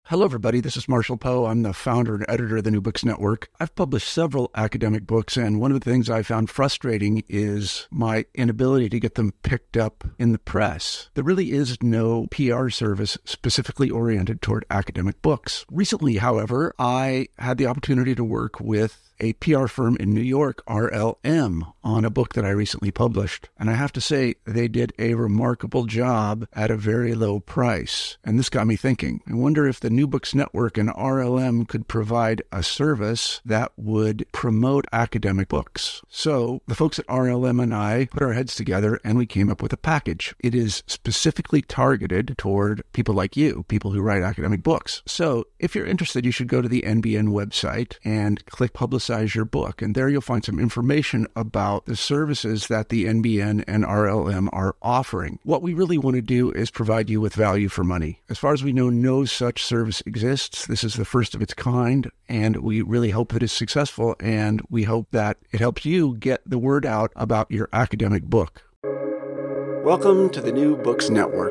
Hello, everybody. This is Marshall Poe. I'm the founder and editor of the New Books Network. I've published several academic books, and one of the things I found frustrating is my inability to get them picked up in the press. There really is no PR service specifically oriented toward academic books. Recently, however, I had the opportunity to work with a PR firm in New York, RLM, on a book that I recently published. And I have to say, they did a remarkable job at a very low price. And this got me thinking. I wonder if the New Books Network and RLM could provide a service that would promote academic books. So the folks at RLM and I put our heads together and we came up with a package. It is specifically targeted toward people like you, people who write academic books. So if you're interested, you should go to the NBN website and click Publicize Your Book. And there you'll find some information about the services that the NBN and RLM are offering. What we really want to do is provide you with value for money. As far as we know, no such service exists. This is the first of its kind, and we really hope that it's successful, and we hope that it helps you get the word out about your academic book. Welcome to the New Books Network.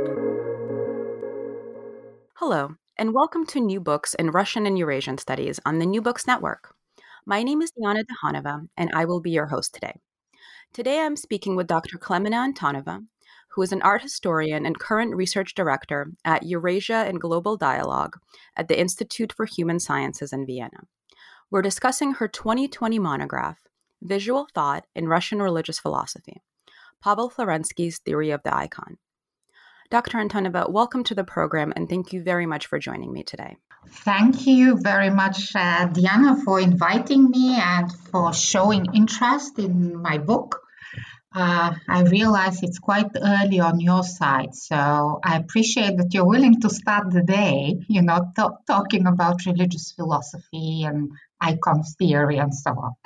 Hello, and welcome to New Books in Russian and Eurasian Studies on the New Books Network. My name is Diana Dehanova, and I will be your host today. Today I'm speaking with Dr. Klemena Antonova, who is an art historian and current research director at Eurasia and Global Dialogue at the Institute for Human Sciences in Vienna. We're discussing her 2020 monograph, Visual Thought in Russian Religious Philosophy, Pavel Florensky's Theory of the Icon. Dr. Antonova, welcome to the program, and thank you very much for joining me today. Thank you very much, Diana, for inviting me and for showing interest in my book. I realize it's quite early on your side, so I appreciate that you're willing to start the day, talking about religious philosophy and icon theory and so on.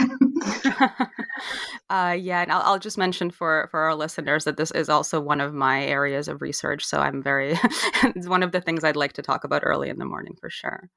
And I'll just mention for our listeners that this is also one of my areas of research, so I'm it's one of the things I'd like to talk about early in the morning for sure.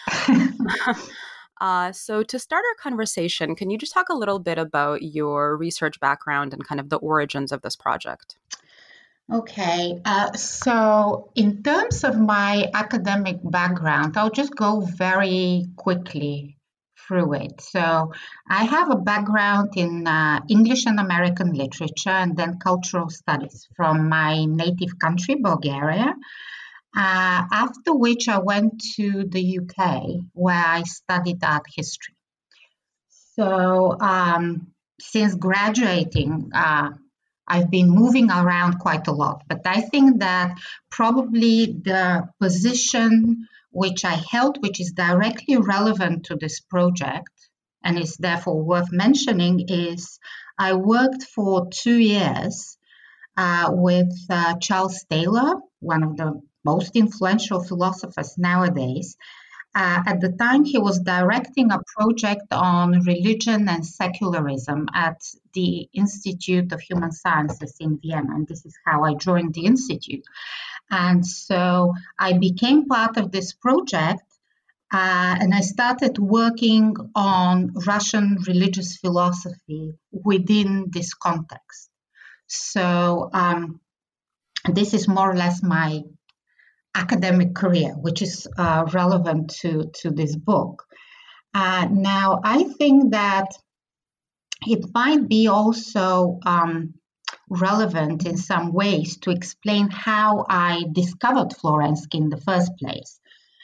So to start our conversation, can you just talk a little bit about your research background and kind of the origins of this project? Okay, so in terms of my academic background, I'll just go very quickly through it. So I have a background in English and American literature and then cultural studies from my native country, Bulgaria. After which I went to the UK where I studied art history. So since graduating, I've been moving around quite a lot, but I think that probably the position which I held, which is directly relevant to this project and is therefore worth mentioning, is I worked for 2 years with Charles Taylor, one of the most influential philosophers nowadays. At the time, he was directing a project on religion and secularism at the Institute of Human Sciences in Vienna, and this is how I joined the institute. And so I became part of this project, and I started working on Russian religious philosophy within this context. So this is more or less my academic career, which is relevant to this book. Now, I think that it might be also relevant in some ways to explain how I discovered Florensky in the first place.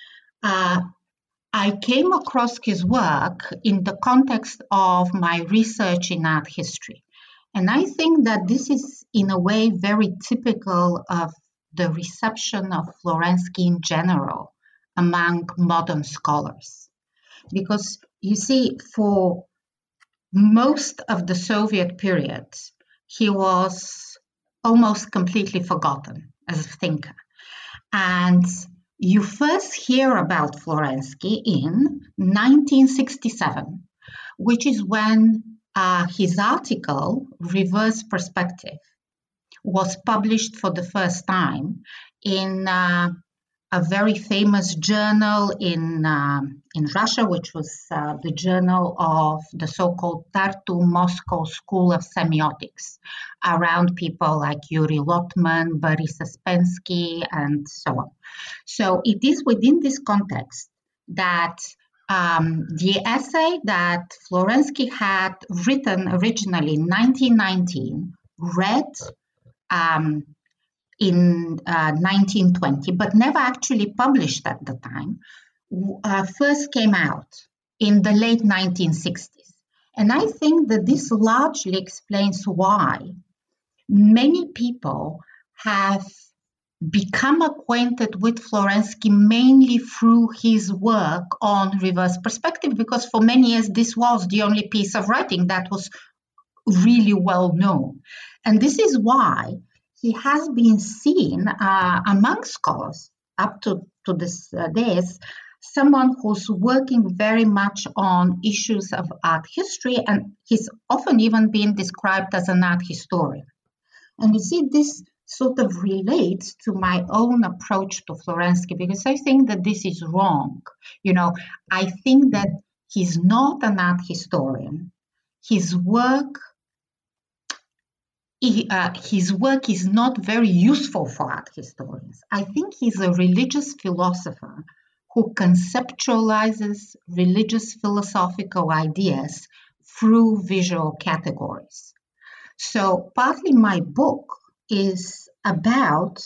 I came across his work in the context of my research in art history. And I think that this is, in a way, very typical of the reception of Florensky in general among modern scholars. Because, you see, for most of the Soviet period, he was almost completely forgotten as a thinker. And you first hear about Florensky in 1967, which is when his article, Reverse Perspective, was published for the first time in a very famous journal in Russia, which was the journal of the so-called Tartu Moscow School of Semiotics, around people like Yuri Lotman, Boris Ouspensky, and so on. So it is within this context that the essay that Florensky had written originally in 1919, read in 1920, but never actually published at the time, first came out in the late 1960s. And I think that this largely explains why many people have become acquainted with Florensky mainly through his work on reverse perspective, because for many years this was the only piece of writing that was really well known. And this is why he has been seen among scholars up to this days, someone who's working very much on issues of art history, and he's often even been described as an art historian. And you see, this sort of relates to my own approach to Florensky, because I think that this is wrong. I think that he's not an art historian. His work is not very useful for art historians. I think he's a religious philosopher who conceptualizes religious philosophical ideas through visual categories. So partly my book is about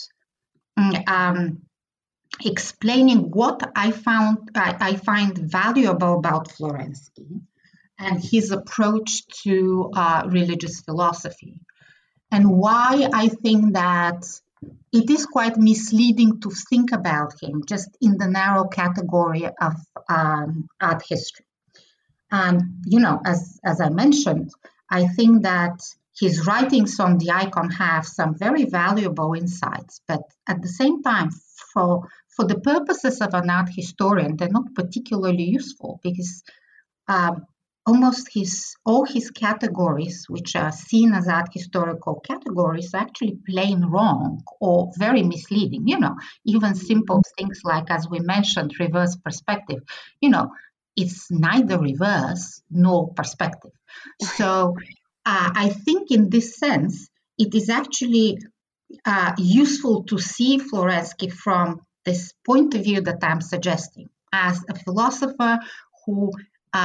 explaining what I find valuable about Florensky and his approach to religious philosophy, and why I think that it is quite misleading to think about him just in the narrow category of art history. And, as I mentioned, I think that his writings on the icon have some very valuable insights, but at the same time, for the purposes of an art historian, they're not particularly useful, because almost all his categories, which are seen as art historical categories, are actually plain wrong or very misleading. Even simple things like, as we mentioned, reverse perspective, it's neither reverse nor perspective. So I think in this sense, it is actually useful to see Florensky from this point of view that I'm suggesting, as a philosopher who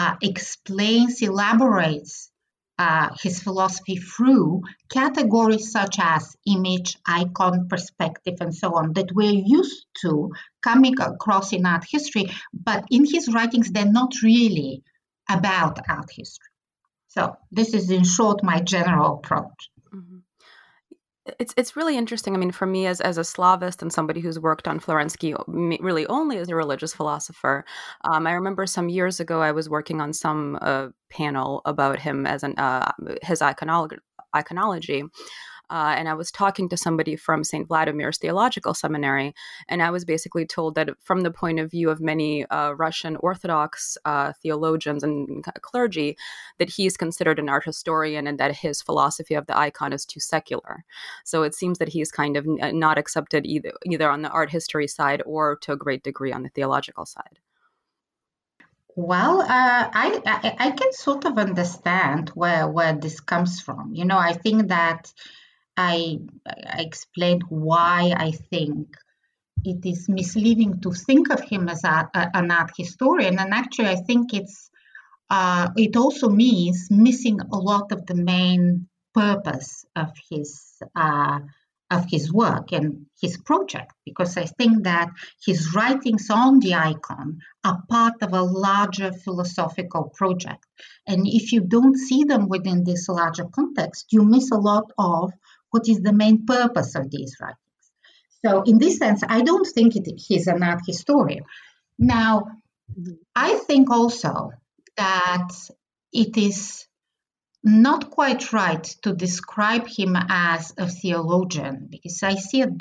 elaborates his philosophy through categories such as image, icon, perspective, and so on, that we're used to coming across in art history, but in his writings, they're not really about art history. So this is, in short, my general approach. Mm-hmm. It's really interesting. I mean, for me as a Slavist and somebody who's worked on Florensky really only as a religious philosopher, I remember some years ago I was working on some panel about him as his iconology. And I was talking to somebody from St. Vladimir's Theological Seminary, and I was basically told that from the point of view of many Russian Orthodox theologians and clergy, that he is considered an art historian and that his philosophy of the icon is too secular. So it seems that he's kind of not accepted either on the art history side or to a great degree on the theological side. Well, I can sort of understand where this comes from. I think that I explained why I think it is misleading to think of him as an art historian, and actually I think it also means missing a lot of the main purpose of his work and his project, because I think that his writings on the icon are part of a larger philosophical project, and if you don't see them within this larger context, you miss a lot of what is the main purpose of these writings. So in this sense, I don't think he's an art historian. Now, I think also that it is not quite right to describe him as a theologian, because I see a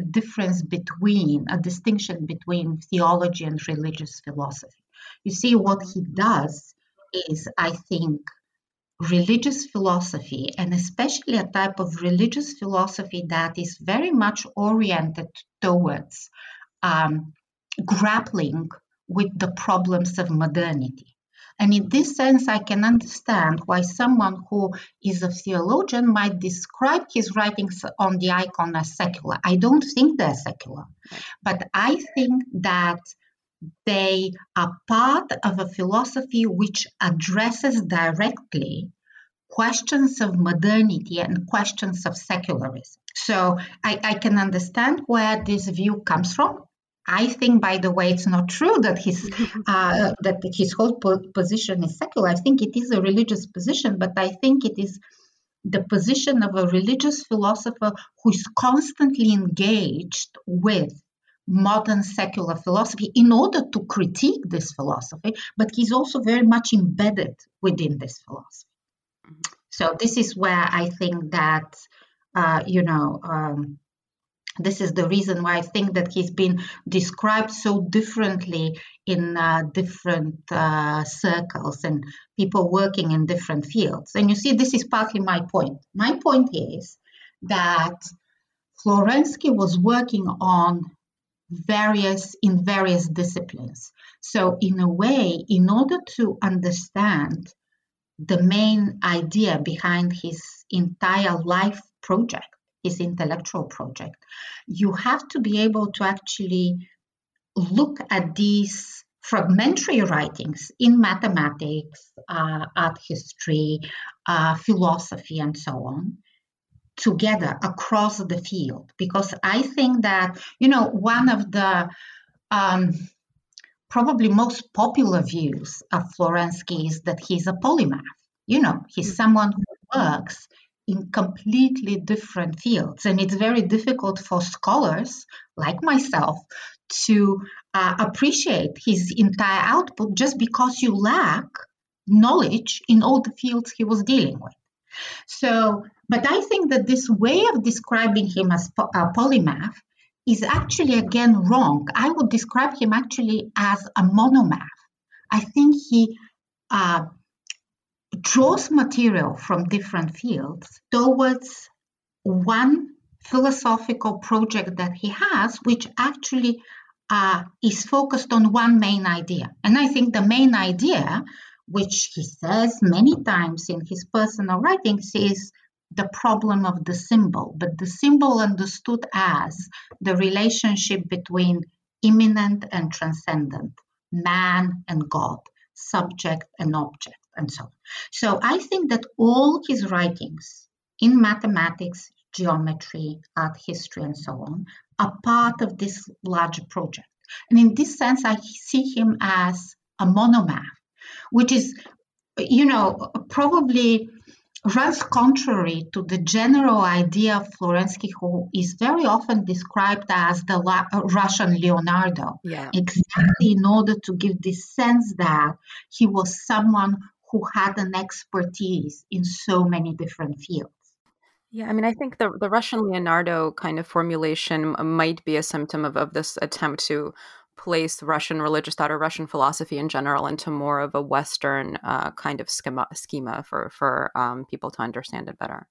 distinction between theology and religious philosophy. You see, what he does is, I think, religious philosophy, and especially a type of religious philosophy that is very much oriented towards grappling with the problems of modernity. And in this sense, I can understand why someone who is a theologian might describe his writings on the icon as secular. I don't think they're secular, but I think that they are part of a philosophy which addresses directly questions of modernity and questions of secularism. So I can understand where this view comes from. I think, by the way, it's not true that his whole position is secular. I think it is a religious position, but I think it is the position of a religious philosopher who is constantly engaged with modern secular philosophy in order to critique this philosophy, but he's also very much embedded within this philosophy. So this is where I think that, this is the reason why I think that he's been described so differently in different circles and people working in different fields. And you see, this is partly my point. My point is that Florensky was working on various disciplines. So in a way, in order to understand the main idea behind his entire life project, his intellectual project, you have to be able to actually look at these fragmentary writings in mathematics, art history, philosophy, and so on, together across the field. Because I think that, one of the probably most popular views of Florensky is that he's a polymath. He's someone who works in completely different fields. And it's very difficult for scholars like myself to appreciate his entire output just because you lack knowledge in all the fields he was dealing with. So, but I think that this way of describing him as a polymath is actually, again, wrong. I would describe him actually as a monomath. I think he draws material from different fields towards one philosophical project that he has, which actually is focused on one main idea. And I think the main idea, which he says many times in his personal writings, is the problem of the symbol, but the symbol understood as the relationship between immanent and transcendent, man and God, subject and object, and so on. So I think that all his writings in mathematics, geometry, art history, and so on are part of this larger project. And in this sense, I see him as a monomath, which is, probably runs contrary to the general idea of Florensky, who is very often described as the Russian Leonardo, exactly in order to give this sense that he was someone who had an expertise in so many different fields. Yeah, I mean, I think the Russian Leonardo kind of formulation might be a symptom of this attempt to place Russian religious thought or Russian philosophy in general into more of a Western kind of schema for people to understand it better.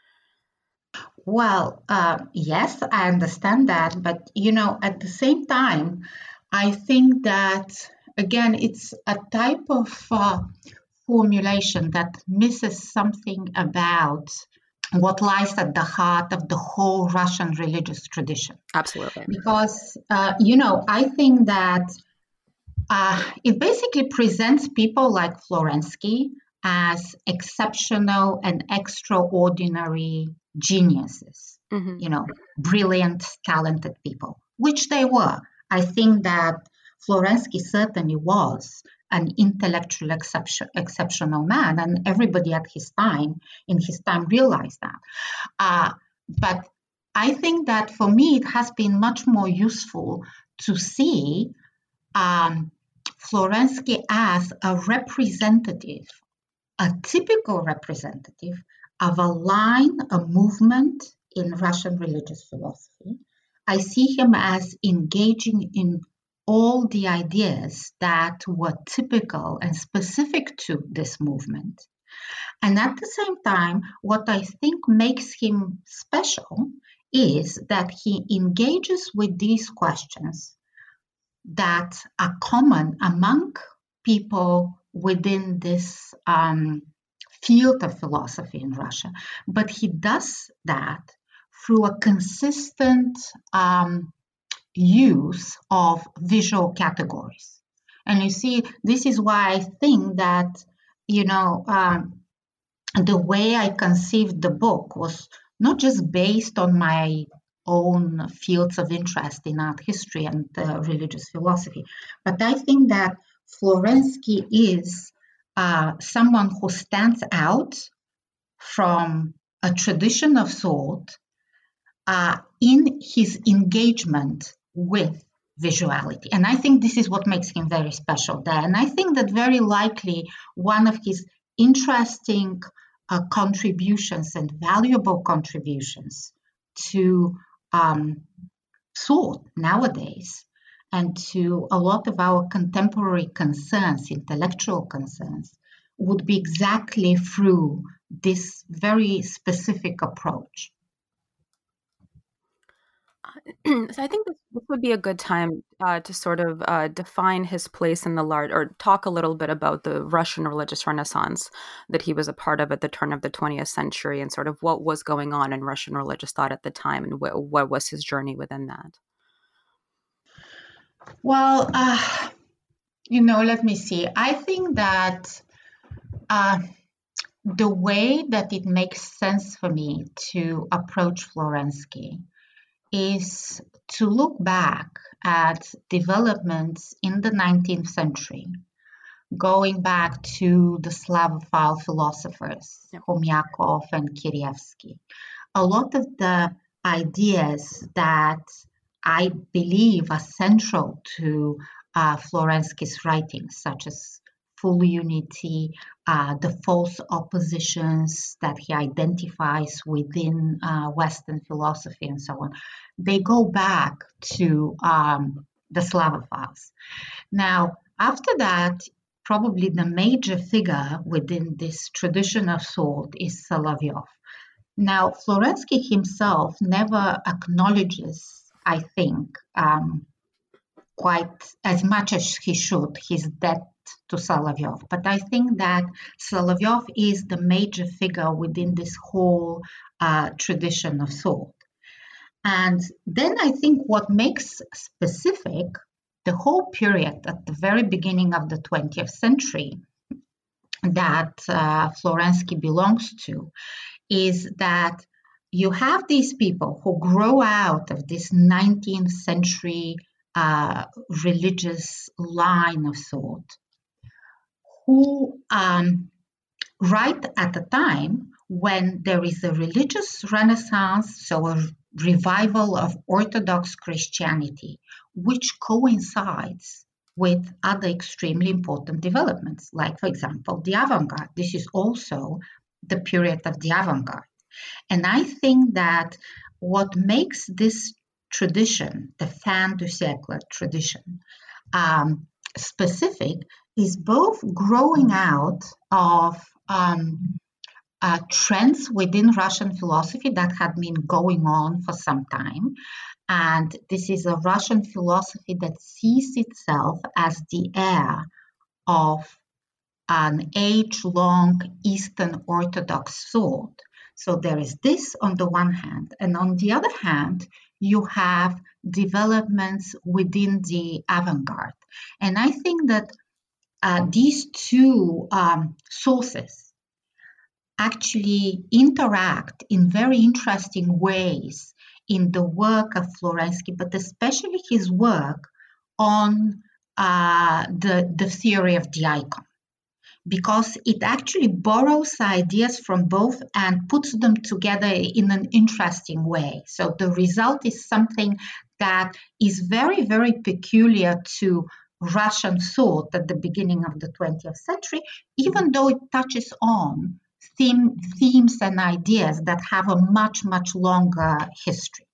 Well, yes, I understand that. But, at the same time, I think that, again, it's a type of formulation that misses something about what lies at the heart of the whole Russian religious tradition. Absolutely. Because, I think that it basically presents people like Florensky as exceptional and extraordinary geniuses, brilliant, talented people, which they were. I think that Florensky certainly was an intellectual exceptional man, and everybody in his time realized that. But I think that for me, it has been much more useful to see Florensky as a representative, a typical representative of a line, a movement in Russian religious philosophy. I see him as engaging in all the ideas that were typical and specific to this movement. And at the same time, what I think makes him special is that he engages with these questions that are common among people within this field of philosophy in Russia. But he does that through a consistent use of visual categories. And you see, this is why I think that, the way I conceived the book was not just based on my own fields of interest in art history and religious philosophy, but I think that Florensky is someone who stands out from a tradition of thought in his engagement with visuality. And I think this is what makes him very special there. And I think that very likely one of his interesting contributions and valuable contributions to thought nowadays and to a lot of our contemporary concerns, intellectual concerns, would be exactly through this very specific approach. So I think this would be a good time to sort of define his place in the large, or talk a little bit about the Russian religious renaissance that he was a part of at the turn of the 20th century, and sort of what was going on in Russian religious thought at the time, and what was his journey within that. Well, let me see. I think that the way that it makes sense for me to approach Florensky is to look back at developments in the 19th century, going back to the Slavophile philosophers, Khomyakov and Kirievsky. A lot of the ideas that I believe are central to Florensky's writings, such as full unity, the false oppositions that he identifies within Western philosophy and so on, they go back to the Slavophiles. Now, after that, probably the major figure within this tradition of thought is Solovyov. Now, Florensky himself never acknowledges, I think, quite as much as he should, his debt to Solovyov. But I think that Solovyov is the major figure within this whole tradition of thought. And then I think what makes specific the whole period at the very beginning of the 20th century that Florensky belongs to is that you have these people who grow out of this 19th century religious line of thought, who right at the time when there is a religious renaissance, so a revival of Orthodox Christianity, which coincides with other extremely important developments, like, for example, the avant-garde. This is also the period of the avant-garde. And I think that what makes this tradition, the fin du siècle tradition, specific is both growing out of trends within Russian philosophy that had been going on for some time. And this is a Russian philosophy that sees itself as the heir of an age-long Eastern Orthodox thought. So there is this on the one hand, and on the other hand, you have developments within the avant-garde. And I think that these two sources actually interact in very interesting ways in the work of Florensky, but especially his work on the theory of the icon, because it actually borrows ideas from both and puts them together in an interesting way. So the result is something that is very, very peculiar to Russian thought at the beginning of the 20th century, even though it touches on themes and ideas that have a much, much longer history.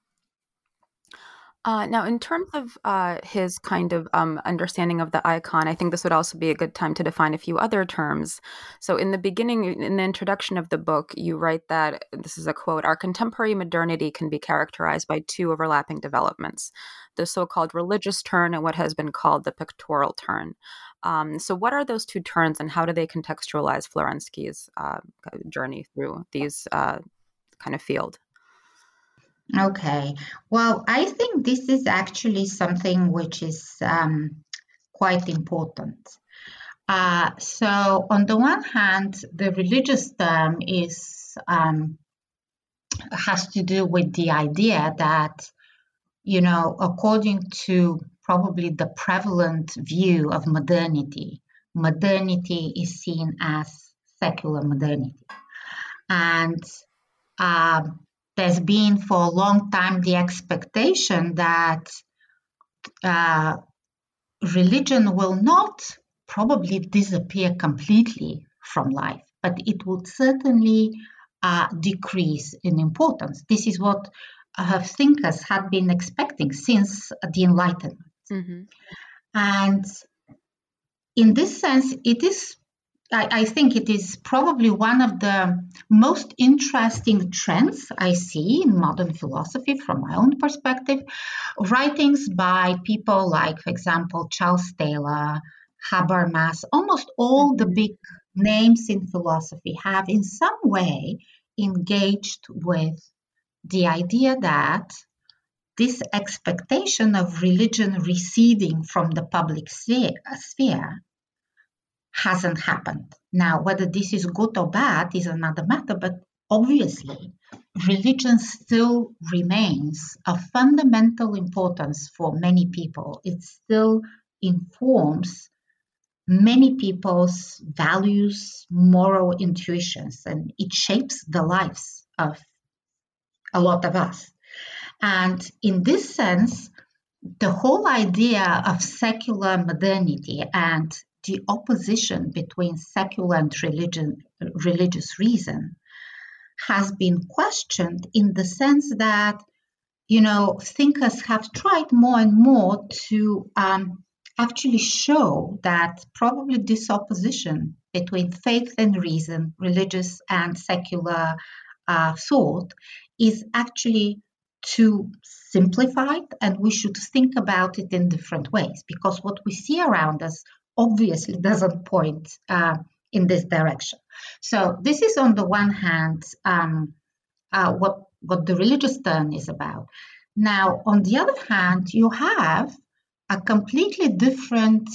Now, in terms of his kind of understanding of the icon, I think this would also be a good time to define a few other terms. So in the beginning, in the introduction of the book, you write that, this is a quote, "Our contemporary modernity can be characterized by two overlapping developments, the so-called religious turn and what has been called the pictorial turn. So what are those two turns, and how do they contextualize Florensky's journey through these kind of field? Okay. Well, I think this is actually something which is quite important. So on the one hand, the religious term has to do with the idea that, according to probably the prevalent view of modernity, modernity is seen as secular modernity. And there's been for a long time the expectation that religion will not probably disappear completely from life, but it would certainly decrease in importance. This is what thinkers had been expecting since the Enlightenment. Mm-hmm. And in this sense, I think it is probably one of the most interesting trends I see in modern philosophy from my own perspective. Writings by people like, for example, Charles Taylor, Habermas, almost all the big names in philosophy have in some way engaged with the idea that this expectation of religion receding from the public sphere hasn't happened. Now, whether this is good or bad is another matter, but obviously, religion still remains of fundamental importance for many people. It still informs many people's values, moral intuitions, and it shapes the lives of a lot of us. And in this sense, the whole idea of secular modernity and the opposition between secular and religious reason has been questioned in the sense that, thinkers have tried more and more to actually show that probably this opposition between faith and reason, religious and secular thought, is actually too simplified, and we should think about it in different ways, because what we see around us obviously doesn't point in this direction. So this is on the one hand what the religious turn is about. Now, on the other hand, you have a completely different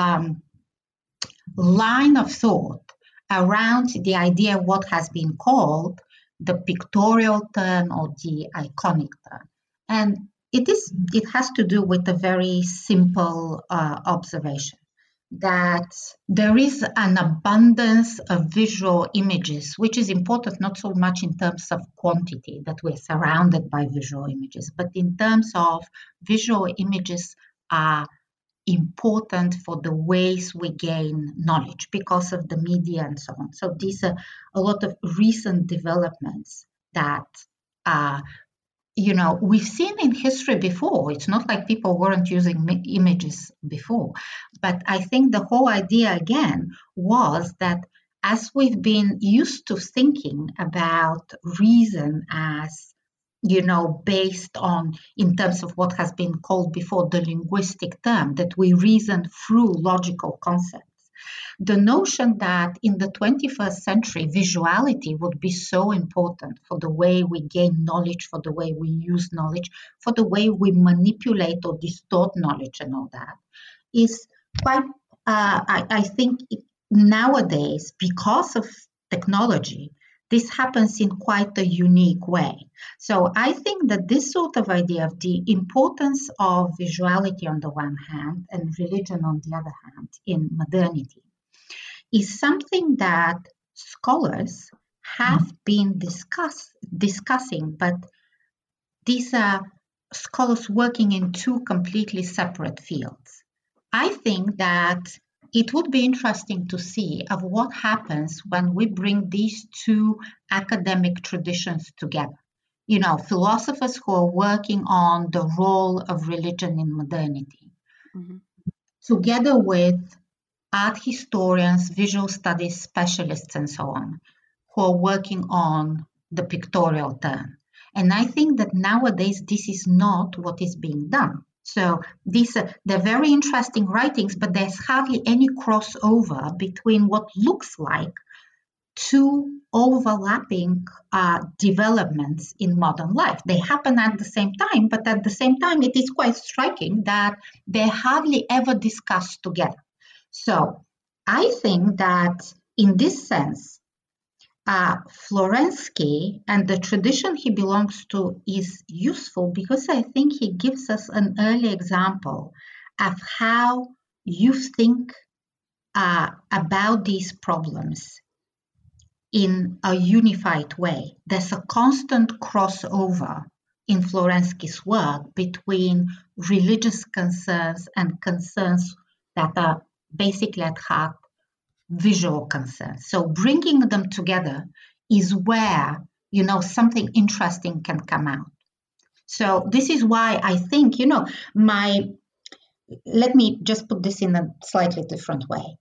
line of thought around the idea of what has been called the pictorial turn or the iconic turn. And it has to do with a very simple observation, that there is an abundance of visual images, which is important not so much in terms of quantity, that we're surrounded by visual images, but in terms of visual images are important for the ways we gain knowledge because of the media and so on. So these are a lot of recent developments that we've seen in history before. It's not like people weren't using images before. But I think the whole idea, again, was that as we've been used to thinking about reason as, based on, in terms of what has been called before the linguistic term, that we reason through logical concepts, the notion that in the 21st century, visuality would be so important for the way we gain knowledge, for the way we use knowledge, for the way we manipulate or distort knowledge and all that, is quite, I think nowadays, because of technology, this happens in quite a unique way. So I think that this sort of idea of the importance of visuality on the one hand and religion on the other hand in modernity is something that scholars have been discussing, but these are scholars working in two completely separate fields. I think that it would be interesting to see of what happens when we bring these two academic traditions together. Philosophers who are working on the role of religion in modernity, together with art historians, visual studies specialists, and so on, who are working on the pictorial turn. And I think that nowadays this is not what is being done. So they're very interesting writings, but there's hardly any crossover between what looks like two overlapping developments in modern life. They happen at the same time, but at the same time, it is quite striking that they're hardly ever discussed together. So I think that in this sense, Florensky and the tradition he belongs to is useful because I think he gives us an early example of how you think about these problems in a unified way. There's a constant crossover in Florensky's work between religious concerns and concerns that are basically at heart visual concerns. So bringing them together is where, something interesting can come out. So this is why I think, let me just put this in a slightly different way.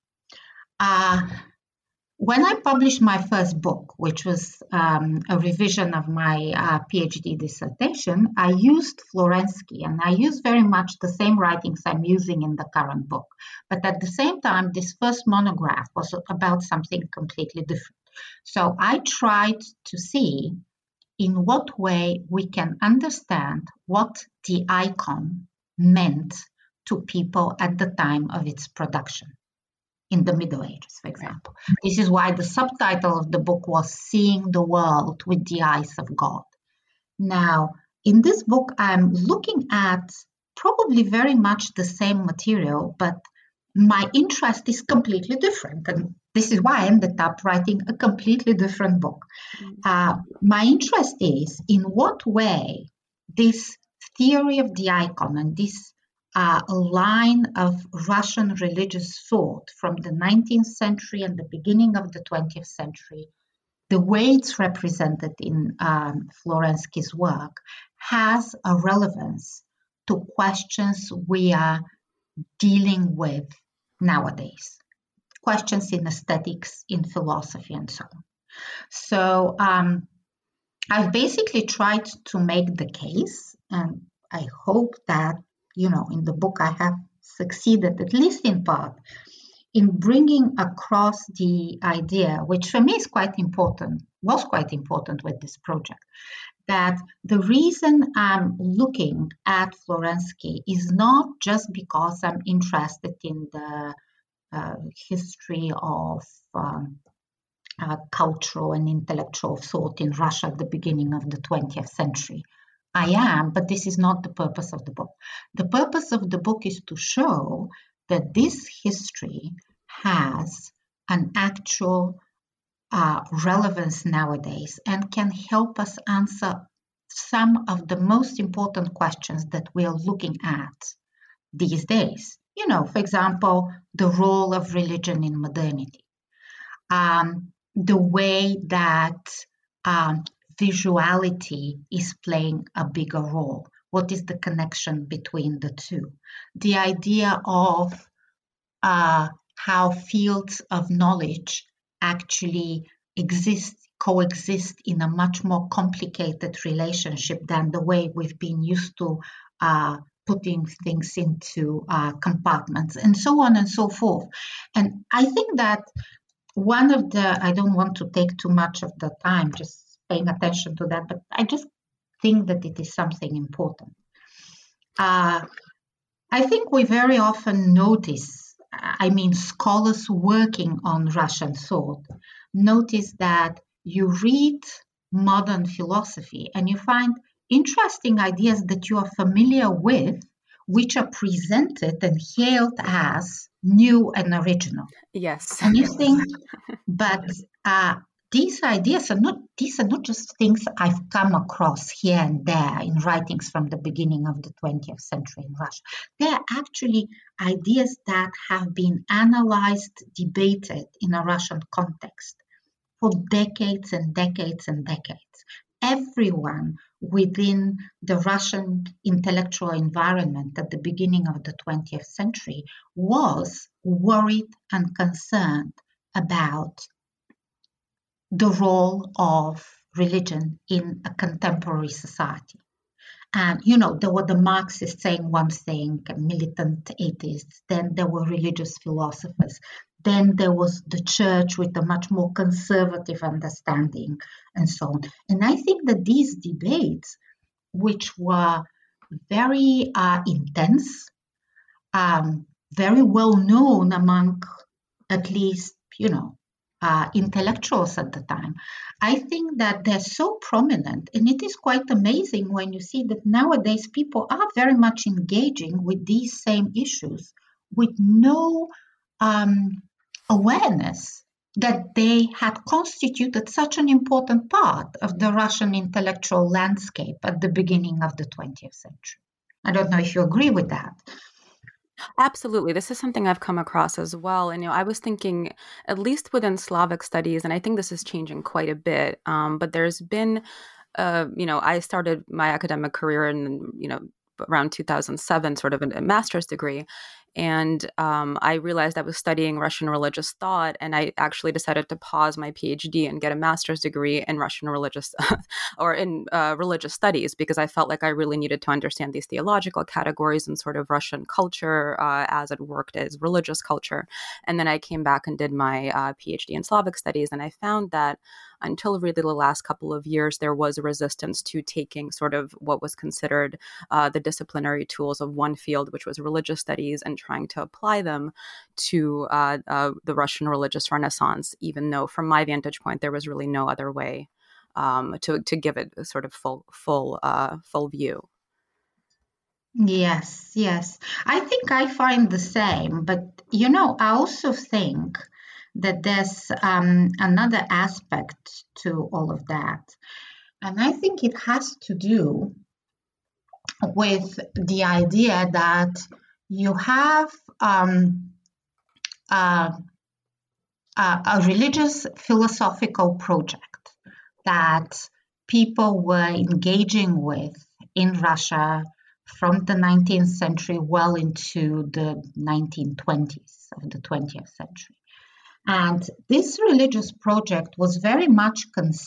When I published my first book, which was a revision of my PhD dissertation, I used Florensky, and I used very much the same writings I'm using in the current book. But at the same time, this first monograph was about something completely different. So I tried to see in what way we can understand what the icon meant to people at the time of its production. In the Middle Ages, for example. This is why the subtitle of the book was Seeing the World with the Eyes of God. Now, in this book, I'm looking at probably very much the same material, but my interest is completely different. And this is why I ended up writing a completely different book. My interest is in what way this theory of the icon and this a line of Russian religious thought from the 19th century and the beginning of the 20th century, the way it's represented in Florensky's work, has a relevance to questions we are dealing with nowadays, questions in aesthetics, in philosophy, and so on. So I've basically tried to make the case, and I hope that in the book, I have succeeded, at least in part, in bringing across the idea, which for me is was quite important with this project, that the reason I'm looking at Florensky is not just because I'm interested in the history of cultural and intellectual thought in Russia at the beginning of the 20th century. I am, but this is not the purpose of the book. The purpose of the book is to show that this history has an actual relevance nowadays and can help us answer some of the most important questions that we are looking at these days. For example, the role of religion in modernity, the way that visuality is playing a bigger role. What is the connection between the two? The idea of how fields of knowledge actually coexist in a much more complicated relationship than the way we've been used to putting things into compartments, and so on and so forth. And I think that I don't want to take too much of the time, just paying attention to that, but I just think that it is something important. I think we very often notice, scholars working on Russian thought notice that you read modern philosophy and you find interesting ideas that you are familiar with, which are presented and hailed as new and original. Yes. And you think, but these ideas are not just things I've come across here and there in writings from the beginning of the 20th century in Russia. They are actually ideas that have been analyzed, debated in a Russian context for decades and decades and decades. Everyone within the Russian intellectual environment at the beginning of the 20th century was worried and concerned about the role of religion in a contemporary society. And, there were the Marxists saying one thing, militant atheists. Then there were religious philosophers. Then there was the church with a much more conservative understanding and so on. And I think that these debates, which were very intense, very well known among at least, intellectuals at the time. I think that they're so prominent, and it is quite amazing when you see that nowadays people are very much engaging with these same issues with no awareness that they had constituted such an important part of the Russian intellectual landscape at the beginning of the 20th century. I don't know if you agree with that. Absolutely. This is something I've come across as well. And, I was thinking, at least within Slavic studies, and I think this is changing quite a bit, but there's been, I started my academic career in, around 2007, sort of a master's degree. And I realized I was studying Russian religious thought, and I actually decided to pause my PhD and get a master's degree in Russian religious or in religious studies, because I felt like I really needed to understand these theological categories and sort of Russian culture as it worked as religious culture. And then I came back and did my PhD in Slavic studies, and I found that until really the last couple of years, there was a resistance to taking sort of what was considered the disciplinary tools of one field, which was religious studies, and trying to apply them to the Russian religious Renaissance, even though from my vantage point, there was really no other way to give it a sort of full view. Yes. I think I find the same, but I also think that there's another aspect to all of that. And I think it has to do with the idea that you have a religious philosophical project that people were engaging with in Russia from the 19th century well into the 1920s of the 20th century. And this religious project was very much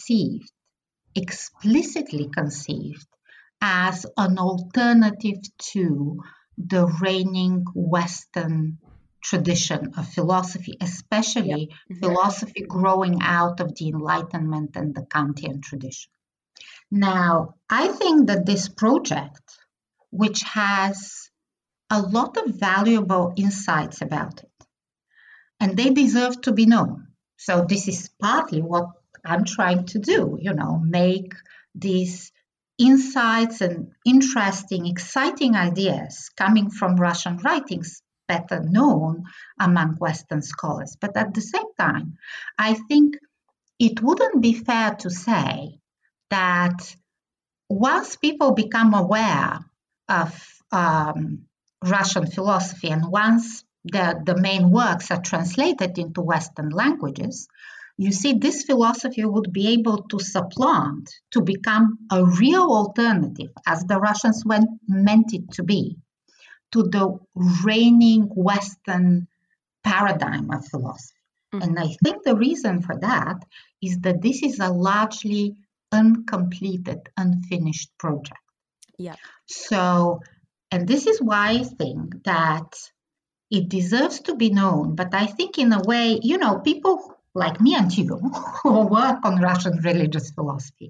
explicitly conceived, as an alternative to the reigning Western tradition of philosophy, especially philosophy growing out of the Enlightenment and the Kantian tradition. Now, I think that this project, which has a lot of valuable insights about it, and they deserve to be known. So this is partly what I'm trying to do, make these insights and interesting, exciting ideas coming from Russian writings better known among Western scholars. But at the same time, I think it wouldn't be fair to say that once people become aware of Russian philosophy, and once the main works are translated into Western languages, you see this philosophy would be able to supplant, to become a real alternative, as the Russians meant it to be, to the reigning Western paradigm of philosophy. Mm-hmm. And I think the reason for that is that this is a largely uncompleted, unfinished project. Yeah. So, and this is why I think that it deserves to be known, but I think in a way, people like me and you who work on Russian religious philosophy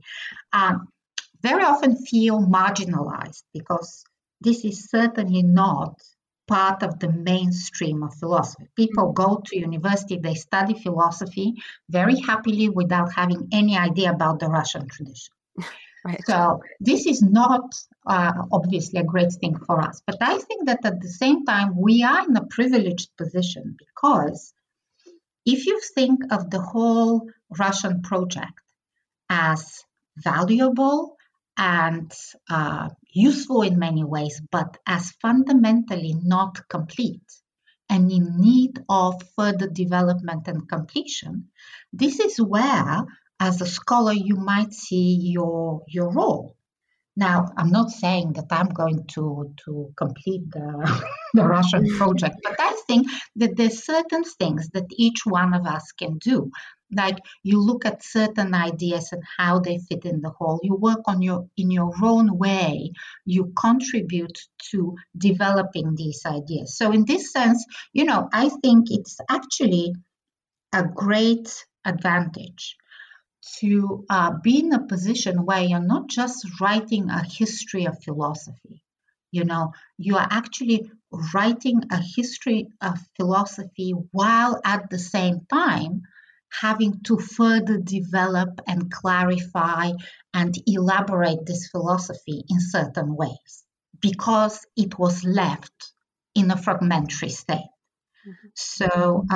very often feel marginalized, because this is certainly not part of the mainstream of philosophy. People go to university, they study philosophy very happily without having any idea about the Russian tradition. Right. So this is not obviously a great thing for us. But I think that at the same time, we are in a privileged position, because if you think of the whole Russian project as valuable and useful in many ways, but as fundamentally not complete and in need of further development and completion, this is where, as a scholar, you might see your role. Now, I'm not saying that I'm going to complete the Russian project, but I think that there's certain things that each one of us can do. Like you look at certain ideas and how they fit in the whole. You work on in your own way. You contribute to developing these ideas. So in this sense, I think it's actually a great advantage to be in a position where you're not just writing a history of philosophy. You are actually writing a history of philosophy while at the same time having to further develop and clarify and elaborate this philosophy in certain ways because it was left in a fragmentary state. Mm-hmm. So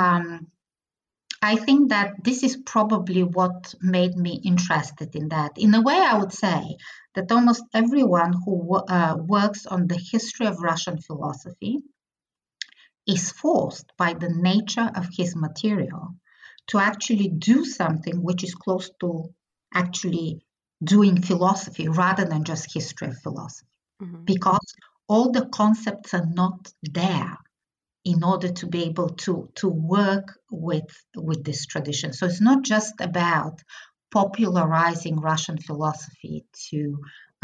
I think that this is probably what made me interested in that. In a way, I would say that almost everyone who works on the history of Russian philosophy is forced by the nature of his material to actually do something which is close to actually doing philosophy rather than just history of philosophy. Mm-hmm. Because all the concepts are not there in order to be able to work with this tradition. So it's not just about popularizing Russian philosophy to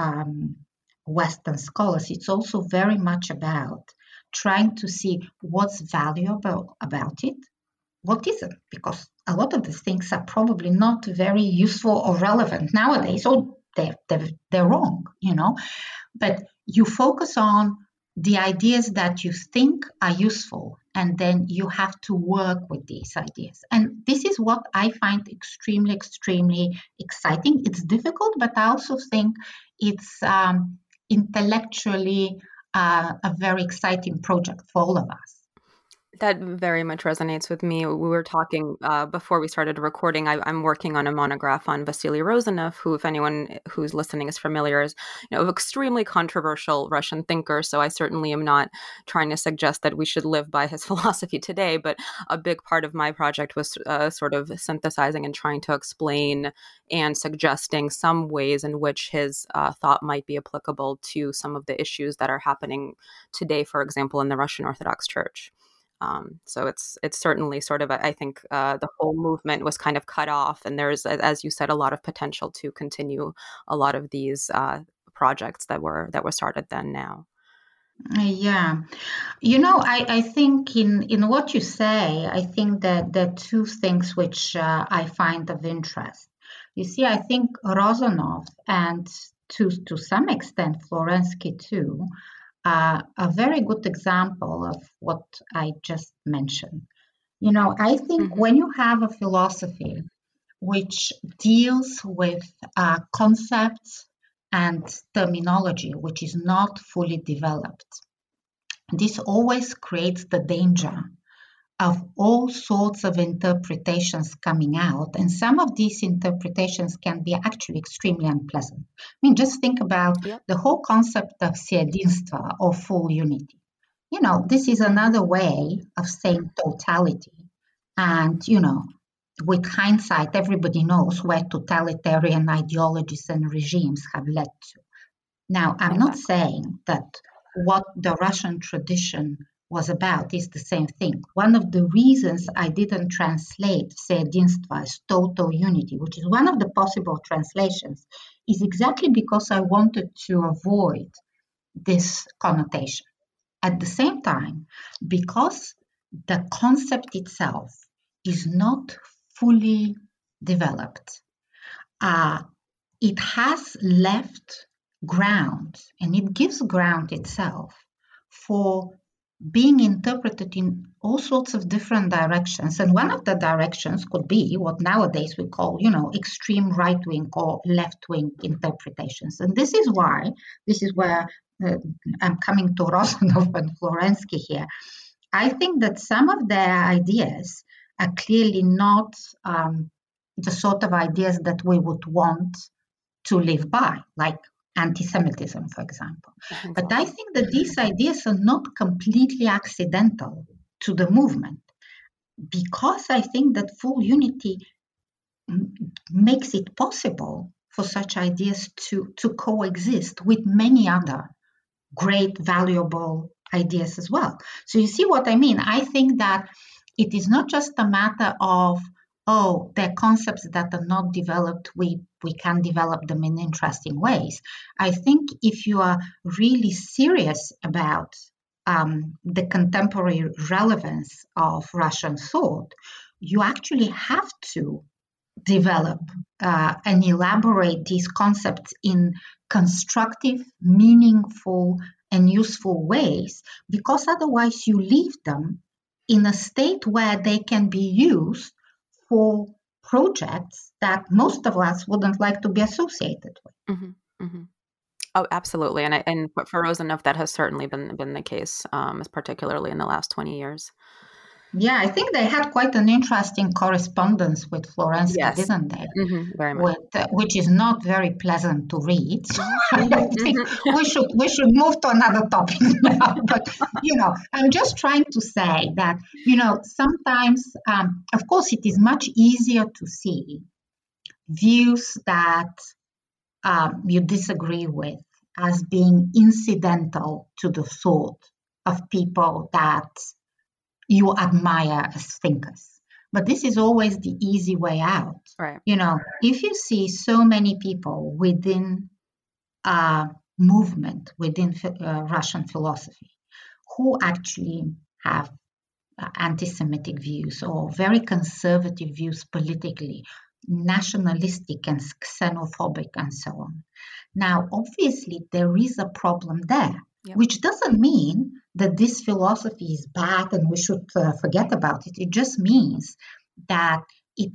Western scholars. It's also very much about trying to see what's valuable about it, what isn't, because a lot of the things are probably not very useful or relevant nowadays, or they're wrong, But you focus on the ideas that you think are useful, and then you have to work with these ideas. And this is what I find extremely, extremely exciting. It's difficult, but I also think it's intellectually a very exciting project for all of us. That very much resonates with me. We were talking before we started recording. I'm working on a monograph on Vasily Rozanov, who, if anyone who's listening is familiar, is an extremely controversial Russian thinker. So I certainly am not trying to suggest that we should live by his philosophy today. But a big part of my project was sort of synthesizing and trying to explain and suggesting some ways in which his thought might be applicable to some of the issues that are happening today, for example, in the Russian Orthodox Church. So it's certainly sort of, I think the whole movement was kind of cut off, and there's, as you said, a lot of potential to continue a lot of these projects that were started then now. Yeah. I think in what you say, I think that there are two things which I find of interest. You see, I think Rozanov and to some extent Florensky too, a very good example of what I just mentioned. I think when you have a philosophy which deals with concepts and terminology which is not fully developed, this always creates the danger of all sorts of interpretations coming out. And some of these interpretations can be actually extremely unpleasant. I mean, just think about the whole concept of Syedinstva or full unity. This is another way of saying totality. And, with hindsight, everybody knows where totalitarian ideologies and regimes have led to. Now, I'm not saying that what the Russian tradition was about is the same thing. One of the reasons I didn't translate Syedinstva as total unity, which is one of the possible translations, is exactly because I wanted to avoid this connotation. At the same time, because the concept itself is not fully developed, it has left ground, and it gives ground itself for being interpreted in all sorts of different directions. And one of the directions could be what nowadays we call, extreme right-wing or left-wing interpretations. And this is where I'm coming to Rozanov and Florensky here. I think that some of their ideas are clearly not the sort of ideas that we would want to live by, like anti-Semitism, for example. But I think that these ideas are not completely accidental to the movement, because I think that full unity makes it possible for such ideas to coexist with many other great, valuable ideas as well. So you see what I mean? I think that it is not just a matter of, oh, they're concepts that are not developed, we can develop them in interesting ways. I think if you are really serious about the contemporary relevance of Russian thought, you actually have to develop and elaborate these concepts in constructive, meaningful, and useful ways, because otherwise you leave them in a state where they can be used for projects that most of us wouldn't like to be associated with. Mm-hmm, mm-hmm. Oh, absolutely. And for Rozanov, that has certainly been the case, particularly in the last 20 years. Yeah, I think they had quite an interesting correspondence with Florensky, Yes. didn't they? Mm-hmm, very much. Which is not very pleasant to read. So I think we should move to another topic now. But I'm just trying to say that sometimes, of course, it is much easier to see views that you disagree with as being incidental to the thought of people that you admire as thinkers. But this is always the easy way out. Right. If you see so many people within a movement, within Russian philosophy, who actually have anti-Semitic views or very conservative views politically, nationalistic and xenophobic and so on. Now, obviously, there is a problem there, which doesn't mean that this philosophy is bad and we should forget about it. It just means that it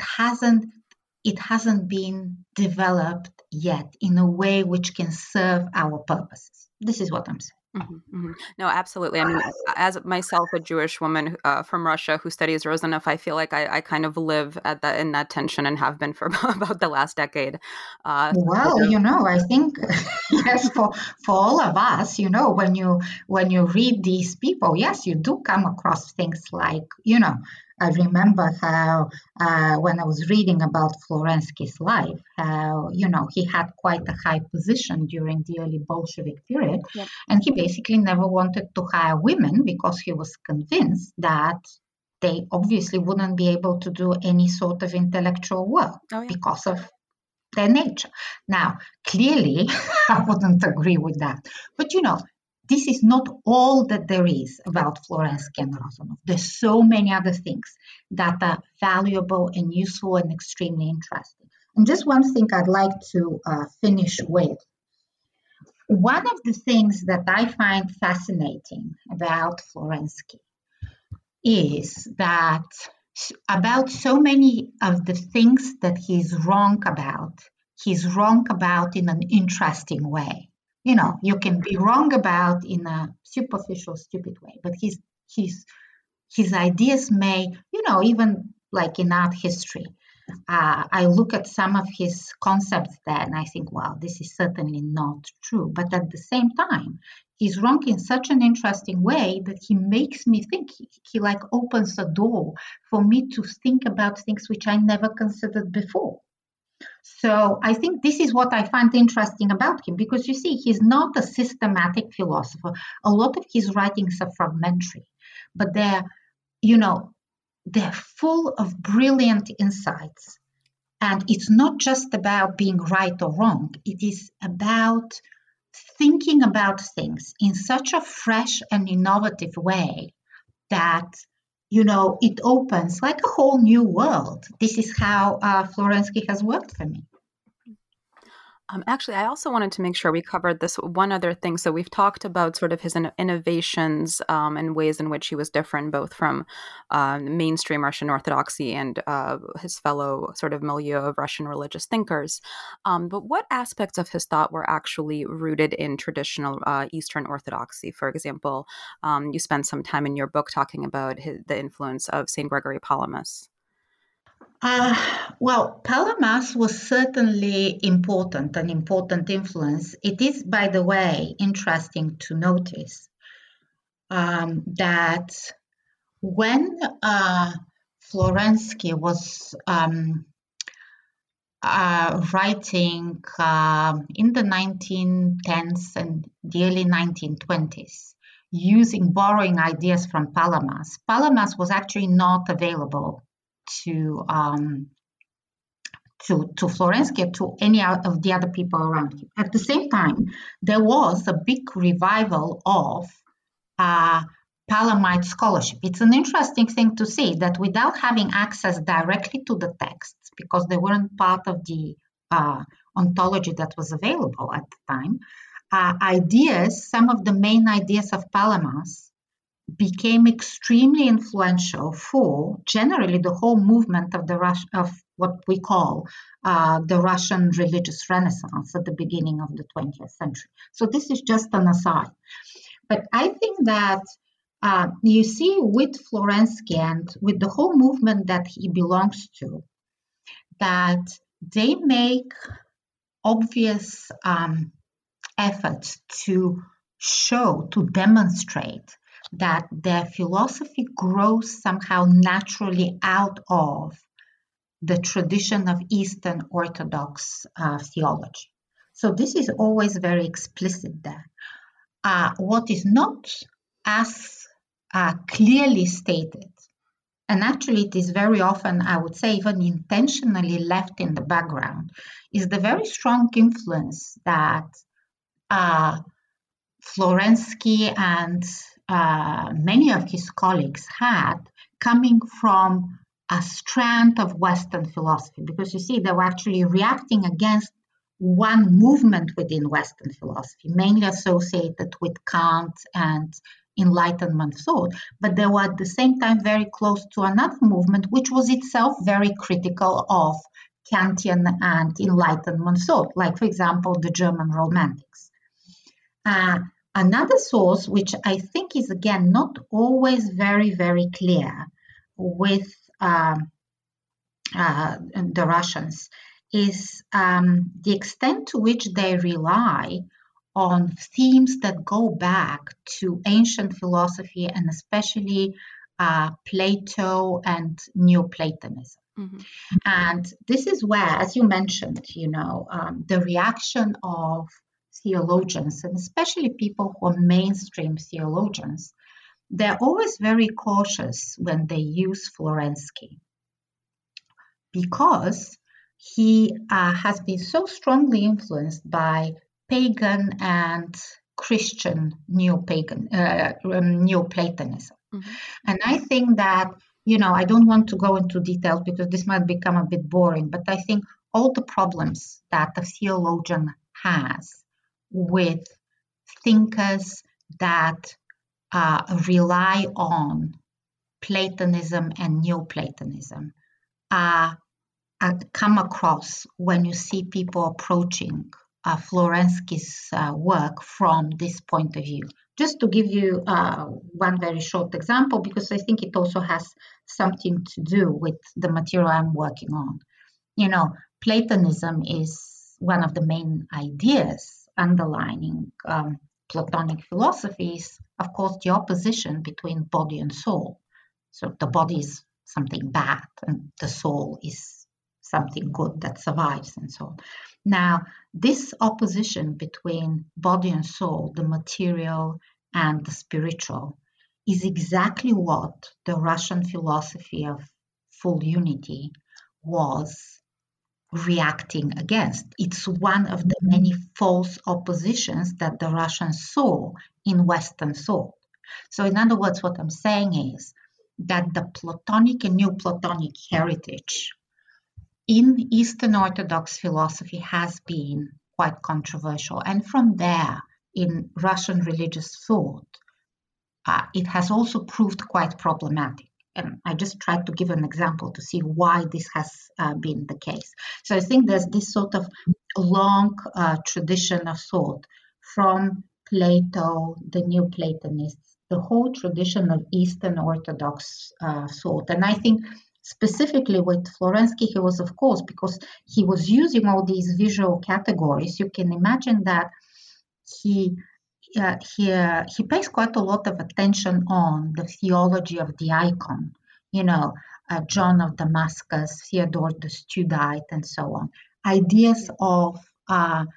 hasn't been developed yet in a way which can serve our purposes. This is what I'm saying. Mm-hmm, mm-hmm. No, absolutely. I mean, as myself, a Jewish woman from Russia who studies Rozanov, I feel like I kind of live in that tension and have been for about the last decade. I think yes, for all of us, when you read these people, yes, you do come across things like, I remember how when I was reading about Florensky's life, how, he had quite a high position during the early Bolshevik period. Yep. And he basically never wanted to hire women because he was convinced that they obviously wouldn't be able to do any sort of intellectual work because of their nature. Now, clearly, I wouldn't agree with that. But, this is not all that there is about Florensky and Rozanov. There's so many other things that are valuable and useful and extremely interesting. And just one thing I'd like to finish with. One of the things that I find fascinating about Florensky is that about so many of the things that he's wrong about in an interesting way. You can be wrong about in a superficial, stupid way, but his ideas may, even like in art history, I look at some of his concepts there and I think, well, this is certainly not true. But at the same time, he's wrong in such an interesting way that he makes me think. He like opens a door for me to think about things which I never considered before. So I think this is what I find interesting about him, because you see, he's not a systematic philosopher. A lot of his writings are fragmentary, but they're full of brilliant insights. And it's not just about being right or wrong. It is about thinking about things in such a fresh and innovative way that it opens like a whole new world. This is how Florensky has worked for me. Actually, I also wanted to make sure we covered this one other thing. So we've talked about sort of his innovations and ways in which he was different, both from mainstream Russian Orthodoxy and his fellow sort of milieu of Russian religious thinkers. But what aspects of his thought were actually rooted in traditional Eastern Orthodoxy? For example, you spent some time in your book talking about the influence of St. Gregory Palamas. Well, Palamas was certainly an important influence. It is, by the way, interesting to notice that when Florensky was writing in the 1910s and the early 1920s, borrowing ideas from Palamas. Palamas was actually not available to Florensky, to any of the other people around him. At the same time, there was a big revival of Palamite scholarship. It's an interesting thing to see that without having access directly to the texts, because they weren't part of the ontology that was available at the time, some of the main ideas of Palamas became extremely influential for generally the whole movement of of what we call the Russian religious Renaissance at the beginning of the 20th century. So this is just an aside. But I think that you see with Florensky and with the whole movement that he belongs to, that they make obvious efforts to demonstrate that their philosophy grows somehow naturally out of the tradition of Eastern Orthodox theology. So this is always very explicit there. What is not as clearly stated, and actually it is very often, I would say, even intentionally left in the background, is the very strong influence that Florensky and many of his colleagues had coming from a strand of Western philosophy. Because you see, they were actually reacting against one movement within Western philosophy, mainly associated with Kant and Enlightenment thought, but they were at the same time very close to another movement, which was itself very critical of Kantian and Enlightenment thought, like, for example, the German Romantics. Another source, which I think is, again, not always very, very clear with the Russians, is the extent to which they rely on themes that go back to ancient philosophy, and especially Plato and Neoplatonism. Mm-hmm. And this is where, as you mentioned, the reaction of theologians, and especially people who are mainstream theologians, they're always very cautious when they use Florensky, because he has been so strongly influenced by pagan and Christian Neoplatonism. Mm-hmm. And I think that, I don't want to go into details because this might become a bit boring, but I think all the problems that a theologian has with thinkers that rely on Platonism and Neoplatonism come across when you see people approaching Florensky's work from this point of view. Just to give you one very short example, because I think it also has something to do with the material I'm working on. Platonism is one of the main ideas underlining Platonic philosophies, of course, the opposition between body and soul. So the body is something bad and the soul is something good that survives and so on. Now, this opposition between body and soul, the material and the spiritual, is exactly what the Russian philosophy of full unity was reacting against. It's one of the many false oppositions that the Russians saw in Western thought. So in other words, what I'm saying is that the Platonic and Neoplatonic heritage in Eastern Orthodox philosophy has been quite controversial. And from there, in Russian religious thought, it has also proved quite problematic. And I just tried to give an example to see why this has been the case. So I think there's this sort of long tradition of thought from Plato, the Neoplatonists, the whole tradition of Eastern Orthodox thought. And I think specifically with Florensky, he was, of course, because he was using all these visual categories, you can imagine that he pays quite a lot of attention on the theology of the icon, John of Damascus, Theodore the Studite, and so on. Ideas of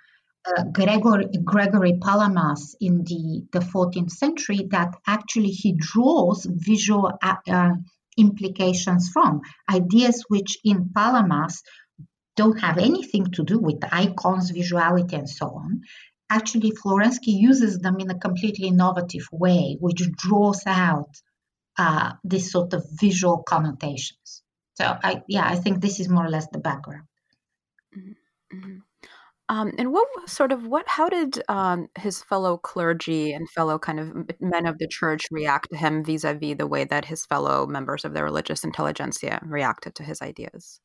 Gregory Palamas in the 14th century that actually he draws visual implications from ideas which in Palamas don't have anything to do with icons, visuality, and so on. Actually, Florensky uses them in a completely innovative way, which draws out this sort of visual connotations. So, I think this is more or less the background. Mm-hmm. Mm-hmm. And how did his fellow clergy and fellow kind of men of the church react to him vis-a-vis the way that his fellow members of the religious intelligentsia reacted to his ideas?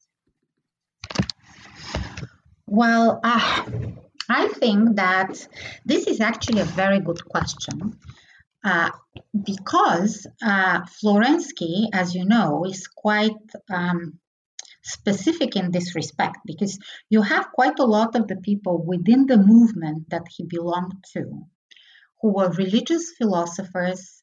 Well, I think that this is actually a very good question because Florensky, as you know, is quite specific in this respect, because you have quite a lot of the people within the movement that he belonged to who were religious philosophers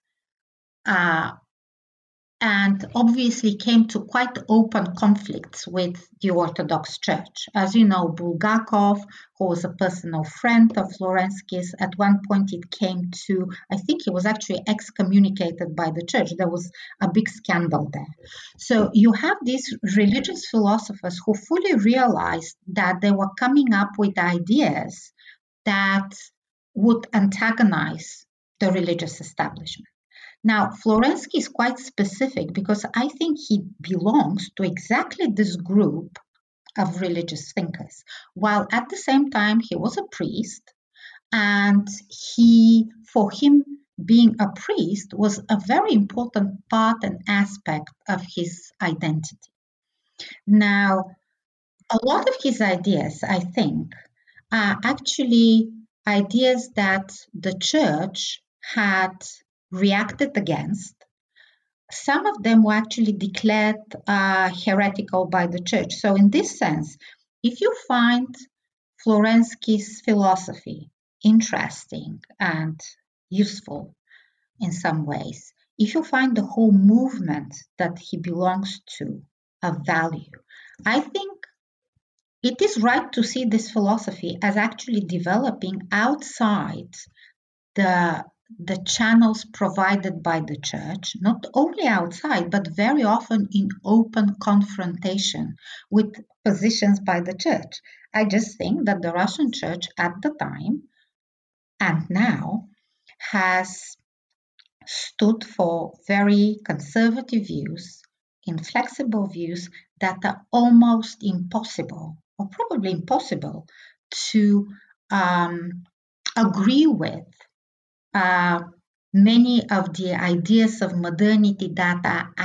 and obviously came to quite open conflicts with the Orthodox Church. As you know, Bulgakov, who was a personal friend of Florensky's, at one point it came to, I think he was actually excommunicated by the church. There was a big scandal there. So you have these religious philosophers who fully realized that they were coming up with ideas that would antagonize the religious establishment. Now, Florensky is quite specific because I think he belongs to exactly this group of religious thinkers, while at the same time he was a priest, and for him, being a priest was a very important part and aspect of his identity. Now, a lot of his ideas, I think, are actually ideas that the church had reacted against. Some of them were actually declared heretical by the church. So in this sense, if you find Florensky's philosophy interesting and useful in some ways, if you find the whole movement that he belongs to of value, I think it is right to see this philosophy as actually developing outside the channels provided by the church, not only outside, but very often in open confrontation with positions by the church. I just think that the Russian church at the time and now has stood for very conservative views, inflexible views that are almost impossible, or probably impossible, to agree with many of the ideas of modernity that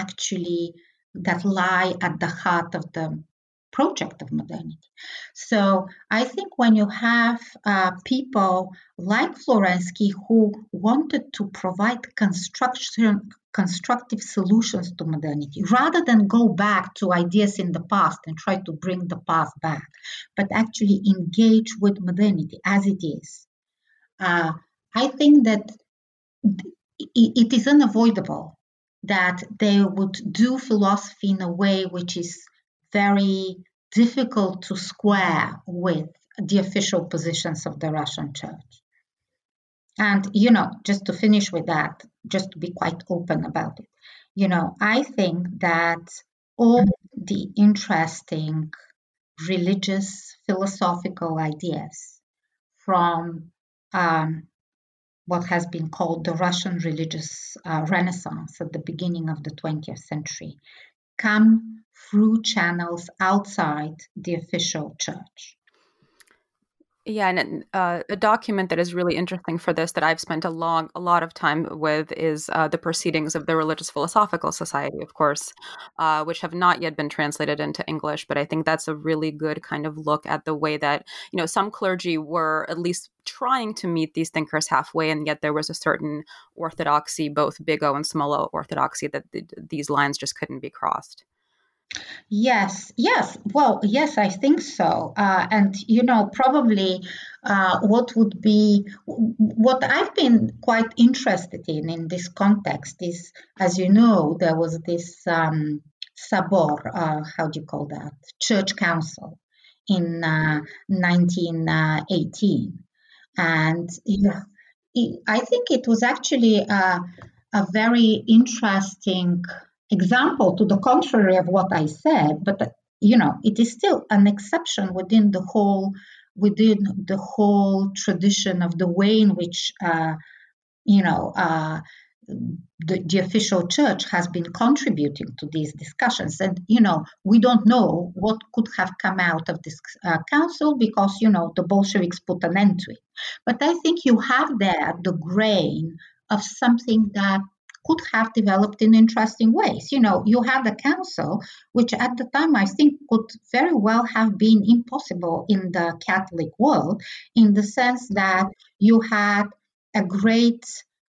lie at the heart of the project of modernity. So I think when you have people like Florensky who wanted to provide constructive solutions to modernity, rather than go back to ideas in the past and try to bring the past back, but actually engage with modernity as it is, I think that it is unavoidable that they would do philosophy in a way which is very difficult to square with the official positions of the Russian church. And, just to finish with that, just to be quite open about it, I think that all the interesting religious philosophical ideas from what has been called the Russian religious Renaissance at the beginning of the 20th century come through channels outside the official church. Yeah, and a document that is really interesting for this that I've spent a lot of time with is the Proceedings of the Religious Philosophical Society, of course, which have not yet been translated into English. But I think that's a really good kind of look at the way that, some clergy were at least trying to meet these thinkers halfway, and yet there was a certain orthodoxy, both big O and small o orthodoxy, that these lines just couldn't be crossed. Yes. Well, yes, I think so. And, probably what I've been quite interested in this context is, as you know, there was this Sabor, how do you call that, church council in 1918. And I think it was actually a very interesting example, to the contrary of what I said, but it is still an exception within the whole tradition of the way in which the official church has been contributing to these discussions. And we don't know what could have come out of this council, because the Bolsheviks put an end to it. But I think you have there the grain of something that could have developed in interesting ways. You had a council which at the time I think could very well have been impossible in the Catholic world, in the sense that you had a great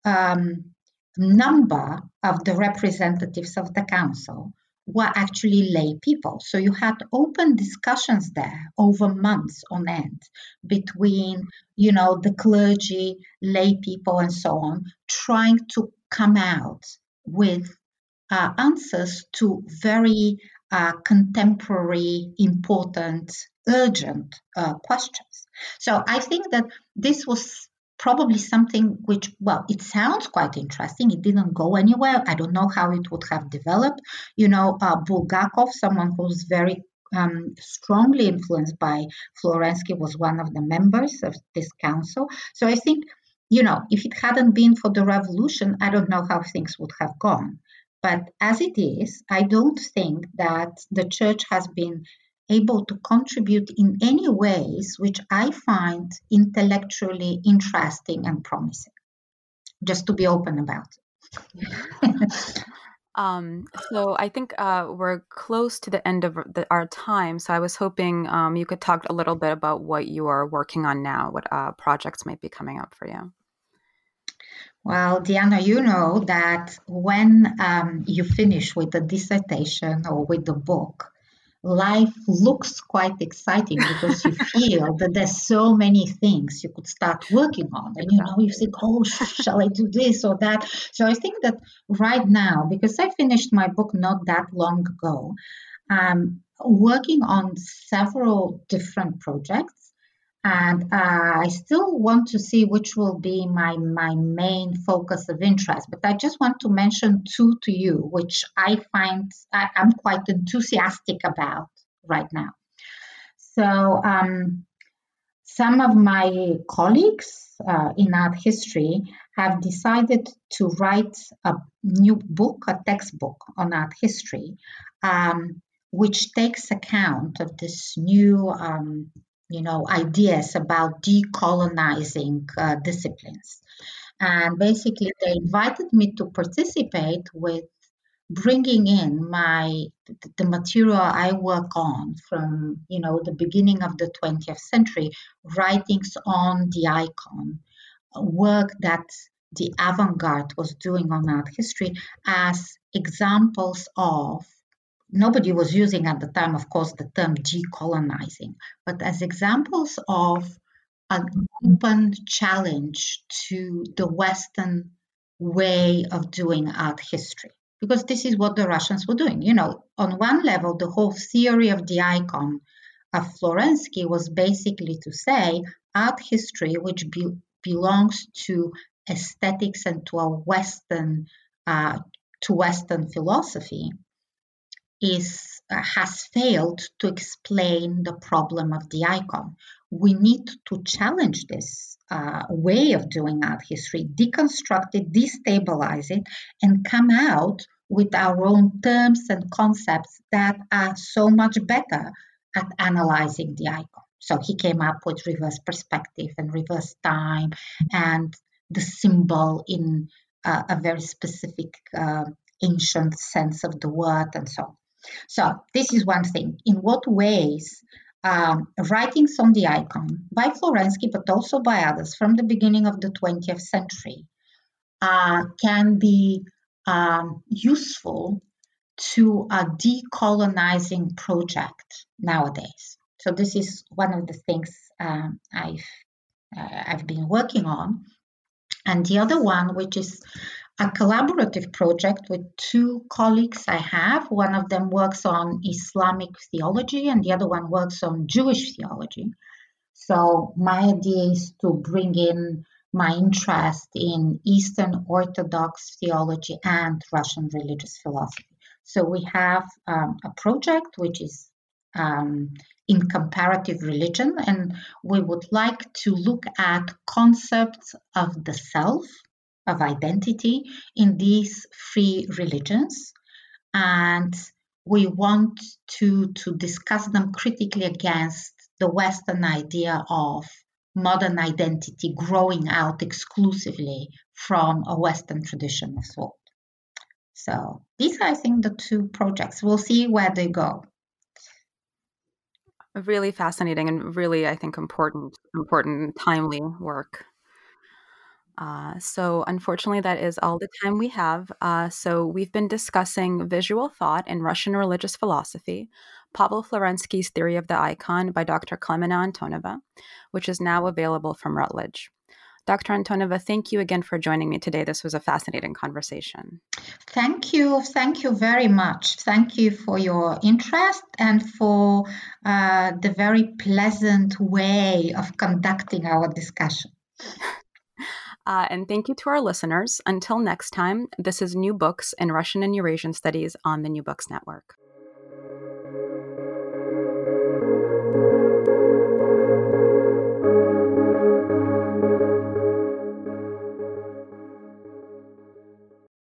number of the representatives of the council were actually lay people. So you had open discussions there over months on end between, the clergy, lay people, and so on, trying to come out with answers to very contemporary, important, urgent questions. So I think that this was probably something which, well, it sounds quite interesting. It didn't go anywhere. I don't know how it would have developed. Bulgakov, someone who's very strongly influenced by Florensky, was one of the members of this council. So I think, if it hadn't been for the revolution, I don't know how things would have gone. But as it is, I don't think that the church has been able to contribute in any ways which I find intellectually interesting and promising, just to be open about it. So I think we're close to the end of our time. So I was hoping you could talk a little bit about what you are working on now, what projects might be coming up for you. Well, Diana, you know that when you finish with the dissertation or with the book, life looks quite exciting, because you feel that there's so many things you could start working on. And, you think, oh, shall I do this or that? So I think that right now, because I finished my book not that long ago, I'm working on several different projects. And I still want to see which will be my main focus of interest. But I just want to mention two to you, which I find I'm quite enthusiastic about right now. So some of my colleagues in art history have decided to write a new book, a textbook on art history, which takes account of this new ideas about decolonizing disciplines. And basically, they invited me to participate with bringing in the material I work on from, the beginning of the 20th century, writings on the icon, work that the avant-garde was doing on art history, as examples of, nobody was using at the time, of course, the term decolonizing, but as examples of an open challenge to the Western way of doing art history. Because this is what the Russians were doing. On one level, the whole theory of the icon of Florensky was basically to say art history, which belongs to aesthetics and to a Western philosophy, has failed to explain the problem of the icon. We need to challenge this way of doing art history, deconstruct it, destabilize it, and come out with our own terms and concepts that are so much better at analyzing the icon. So he came up with reverse perspective and reverse time and the symbol in a very specific ancient sense of the word and so on. So this is one thing. In what ways writings on the icon by Florensky, but also by others from the beginning of the 20th century, can be useful to a decolonizing project nowadays. So this is one of the things I've been working on. And the other one, which is a collaborative project with two colleagues I have. One of them works on Islamic theology and the other one works on Jewish theology. So my idea is to bring in my interest in Eastern Orthodox theology and Russian religious philosophy. So we have a project which is in comparative religion, and we would like to look at concepts of the self, of identity in these three religions. And we want to discuss them critically against the Western idea of modern identity growing out exclusively from a Western tradition of thought. So these are, I think, the two projects. We'll see where they go. Really fascinating and really, I think, important, timely work. So unfortunately, that is all the time we have. So we've been discussing Visual Thought in Russian Religious Philosophy, Pavel Florensky's Theory of the Icon by Dr. Klemena Antonova, which is now available from Routledge. Dr. Antonova, thank you again for joining me today. This was a fascinating conversation. Thank you. Thank you very much. Thank you for your interest and for the very pleasant way of conducting our discussion. And thank you to our listeners. Until next time, this is New Books in Russian and Eurasian Studies on the New Books Network.